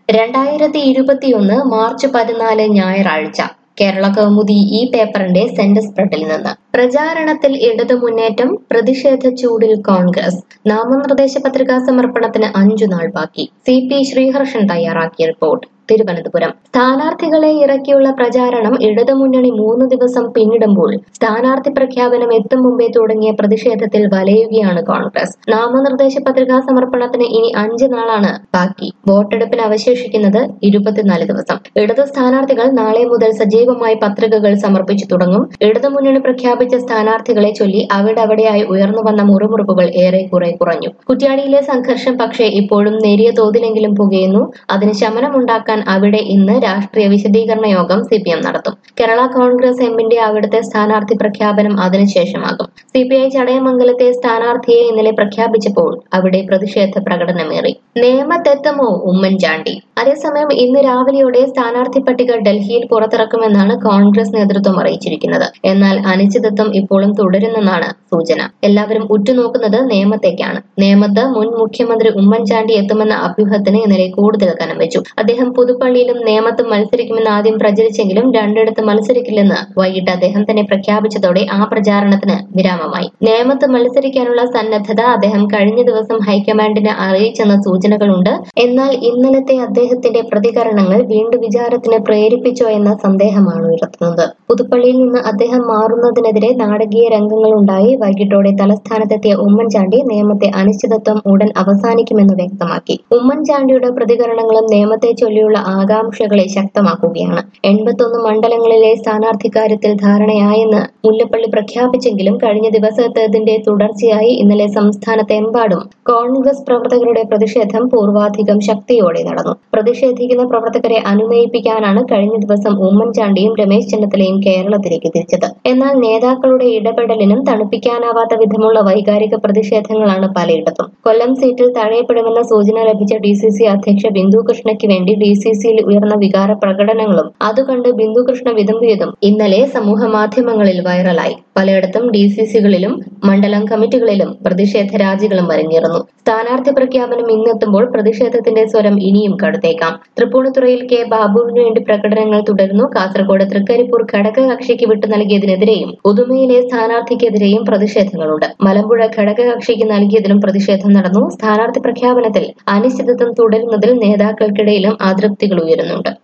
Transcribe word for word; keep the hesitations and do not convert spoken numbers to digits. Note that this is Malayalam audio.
രണ്ടായിരത്തി ഇരുപത്തിയൊന്ന് മാർച്ച് പതിനാല് ഞായറാഴ്ച കേരള കൗമുദി ഈ പേപ്പറിന്റെ സെന്റർ സ്പ്രെഡിൽ നിന്ന് പ്രചാരണത്തിൽ ഇടതു മുന്നേറ്റം, പ്രതിഷേധ ചൂടിൽ കോൺഗ്രസ്. നാമനിർദ്ദേശ പത്രികാ സമർപ്പണത്തിന് അഞ്ചു നാൾ ബാക്കി. സി പി ശ്രീഹർഷൻ തയ്യാറാക്കിയ റിപ്പോർട്ട്. തിരുവനന്തപുരം സ്ഥാനാർത്ഥികളെ ഇറക്കിയുള്ള പ്രചാരണം ഇടതുമുന്നണി മൂന്ന് ദിവസം പിന്നിടുമ്പോൾ സ്ഥാനാർത്ഥി പ്രഖ്യാപനം എത്തും മുമ്പേ തുടങ്ങിയ പ്രതിഷേധത്തിൽ വലയുകയാണ് കോൺഗ്രസ്. നാമനിർദ്ദേശ പത്രികാ സമർപ്പണത്തിന് ഇനി അഞ്ച് നാളാണ് ബാക്കി. വോട്ടെടുപ്പിന് അവശേഷിക്കുന്നത് ഇരുപത്തിനാല് ദിവസം. ഇടതു സ്ഥാനാർത്ഥികൾ നാളെ മുതൽ സജീവമായി പത്രികകൾ സമർപ്പിച്ചു തുടങ്ങും. ഇടതുമുന്നണി പ്രഖ്യാപിച്ച സ്ഥാനാർത്ഥികളെ ചൊല്ലി അവിടവിടെയായി ഉയർന്നു വന്ന മുറുമുറുപ്പുകൾ ഏറെക്കുറെ കുറഞ്ഞു. കുറ്റ്യാടിയിലെ സംഘർഷം പക്ഷേ ഇപ്പോഴും നേരിയ തോതിലെങ്കിലും പുകയുന്നു. അതിന് ശമനമുണ്ടാക്കാൻ അവിടെ ഇന്ന് രാഷ്ട്രീയ വിശദീകരണ യോഗം സി പി എം നടത്തും. കേരള കോൺഗ്രസ് എമ്മിന്റെ അവിടുത്തെ സ്ഥാനാർത്ഥി പ്രഖ്യാപനം അതിനുശേഷമാകും. സി പി ഐ ചടയമംഗലത്തെ സ്ഥാനാർത്ഥിയെ ഇന്നലെ പ്രഖ്യാപിച്ചപ്പോൾ അവിടെ പ്രതിഷേധ പ്രകടനമേറി. നേമത്തെത്തുമോ ഉമ്മൻചാണ്ടി? അതേസമയം ഇന്ന് രാവിലെയോടെ സ്ഥാനാർത്ഥി പട്ടിക ഡൽഹിയിൽ പുറത്തിറക്കുമെന്നാണ് കോൺഗ്രസ് നേതൃത്വം അറിയിച്ചിരിക്കുന്നത്. എന്നാൽ അനിശ്ചിതത്വം ഇപ്പോഴും തുടരുന്നെന്നാണ് സൂചന. എല്ലാവരും ഉറ്റുനോക്കുന്നത് നേമത്തേക്കാണ്. നേമത്ത് മുൻ മുഖ്യമന്ത്രി ഉമ്മൻചാണ്ടി എത്തുമെന്ന അഭ്യൂഹത്തിന് ഇന്നലെ കൂടുതൽ കനം വെച്ചു. അദ്ദേഹം പുതുപ്പള്ളിയിലും നേമത്തും മത്സരിക്കുമെന്ന് ആദ്യം പ്രചരിച്ചെങ്കിലും രണ്ടിടത്ത് മത്സരിക്കില്ലെന്ന് വൈകിട്ട് അദ്ദേഹം തന്നെ പ്രഖ്യാപിച്ചതോടെ ആ പ്രചാരണത്തിന് വിരാമമായി. നേമത്ത് മത്സരിക്കാനുള്ള സന്നദ്ധത അദ്ദേഹം കഴിഞ്ഞ ദിവസം ഹൈക്കമാൻഡിനെ അറിയിച്ചെന്ന സൂചനകളുണ്ട്. എന്നാൽ ഇന്നലത്തെ അദ്ദേഹത്തിന്റെ പ്രതികരണങ്ങൾ വീണ്ടും വിചാരത്തിന് പ്രേരിപ്പിച്ചോ എന്ന സന്ദേഹമാണ് ഉയർത്തുന്നത്. പുതുപ്പള്ളിയിൽ നിന്ന് അദ്ദേഹം മാറുന്നതിനെതിരെ നാടകീയ രംഗങ്ങളുണ്ടായി. വൈകിട്ടോടെ തലസ്ഥാനത്തെത്തിയ ഉമ്മൻചാണ്ടി നേമത്തെ അനിശ്ചിതത്വം ഉടൻ അവസാനിക്കുമെന്ന് വ്യക്തമാക്കി. ഉമ്മൻചാണ്ടിയുടെ പ്രതികരണങ്ങളും നേമത്തെ ചൊല്ലിയുള്ള ആകാംക്ഷകളെ ശക്തമാക്കുകയാണ്. എൺപത്തൊന്ന് മണ്ഡലങ്ങളിലെ സ്ഥാനാർത്ഥി കാര്യത്തിൽ ധാരണയായെന്ന് മുല്ലപ്പള്ളി പ്രഖ്യാപിച്ചെങ്കിലും കഴിഞ്ഞ ദിവസത്തേതിന്റെ തുടർച്ചയായി ഇന്നലെ സംസ്ഥാനത്തെമ്പാടും കോൺഗ്രസ് പ്രവർത്തകരുടെ പ്രതിഷേധം പൂർവാധികം ശക്തിയോടെ നടന്നു. പ്രതിഷേധിക്കുന്ന പ്രവർത്തകരെ അനുനയിപ്പിക്കാനാണ് കഴിഞ്ഞ ദിവസം ഉമ്മൻചാണ്ടിയും രമേശ് ചെന്നിത്തലയും കേരളത്തിലേക്ക് തിരിച്ചത്. എന്നാൽ നേതാക്കളുടെ ഇടപെടലിനും തണുപ്പിക്കാനാവാത്ത വിധമുള്ള വൈകാരിക പ്രതിഷേധങ്ങളാണ് പലയിടത്തും. കൊല്ലം സീറ്റിൽ തഴയപ്പെടുമെന്ന സൂചന ലഭിച്ച ഡി സി സി അധ്യക്ഷ ബിന്ദു കൃഷ്ണയ്ക്ക് വേണ്ടി ഡി സി സിയിൽ ഉയർന്ന വികാര പ്രകടനങ്ങളും അതുകണ്ട് ബിന്ദു കൃഷ്ണ വിതുമ്പിയതും ഇന്നലെ സമൂഹ മാധ്യമങ്ങളിൽ വൈറലായി. പലയിടത്തും ഡി സി സികളിലും മണ്ഡലം കമ്മിറ്റികളിലും പ്രതിഷേധ രാജികളും അരങ്ങേറുന്നു. സ്ഥാനാർത്ഥി പ്രഖ്യാപനം ഇന്നെത്തുമ്പോൾ പ്രതിഷേധത്തിന്റെ സ്വരം ഇനിയും കടുത്തേക്കാം. തൃപ്പൂണിത്തുറയിൽ കെ ബാബുവിന് വേണ്ടി പ്രകടനങ്ങൾ തുടരുന്നു. കാസർഗോഡ് തൃക്കരിപ്പൂർ ഘടകകക്ഷിക്ക് വിട്ടു നൽകിയതിനെതിരെയും ഉദുമയിലെ സ്ഥാനാർത്ഥിക്കെതിരെയും പ്രതിഷേധങ്ങളുണ്ട്. മലമ്പുഴ ഘടകകക്ഷിക്ക് നൽകിയതിലും പ്രതിഷേധം നടന്നു. സ്ഥാനാർത്ഥി പ്രഖ്യാപനത്തിൽ അനിശ്ചിതത്വം തുടരുന്നതിൽ നേതാക്കൾക്കിടയിലും അതൃപ്തികൾ ഉയരുന്നുണ്ട്.